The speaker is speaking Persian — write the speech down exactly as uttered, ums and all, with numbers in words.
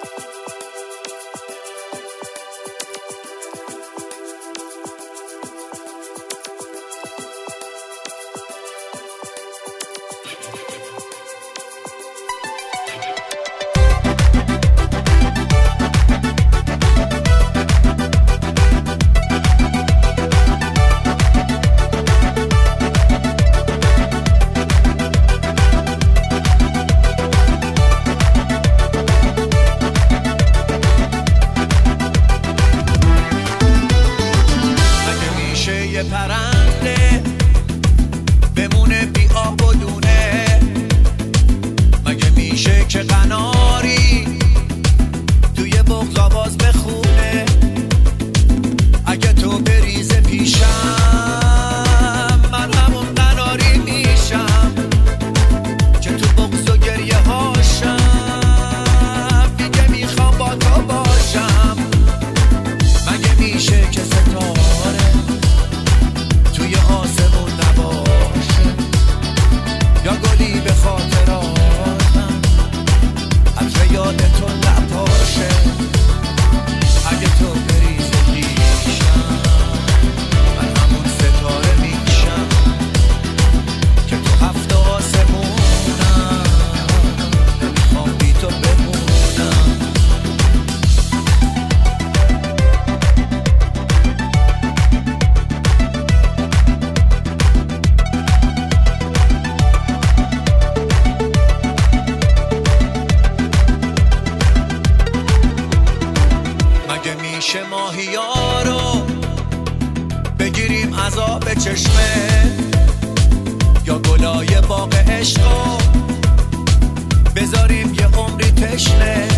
پرنده بمونه بی آب و دونه، مگه میشه که قناری توی بغض آواز بخونه؟ اگه تو بریز پیشم من همون قناری میشم که تو بغض و گریه هاشم دیگه میخوام با تو باشم. مگه میشه که ستاره توی آسمون نباشه یا گلی به خاطراتم عطر یاد تو نپاشه؟ اگه تو بریز پیشم من همون ستاره میشم که تو هفت آسمونم نمیخوام بی تو بمونم. مگه میشه ماهیا رو بگیریم از آب چشمه یا گلای باغ عشقو بذاریم یه عمری تشنه؟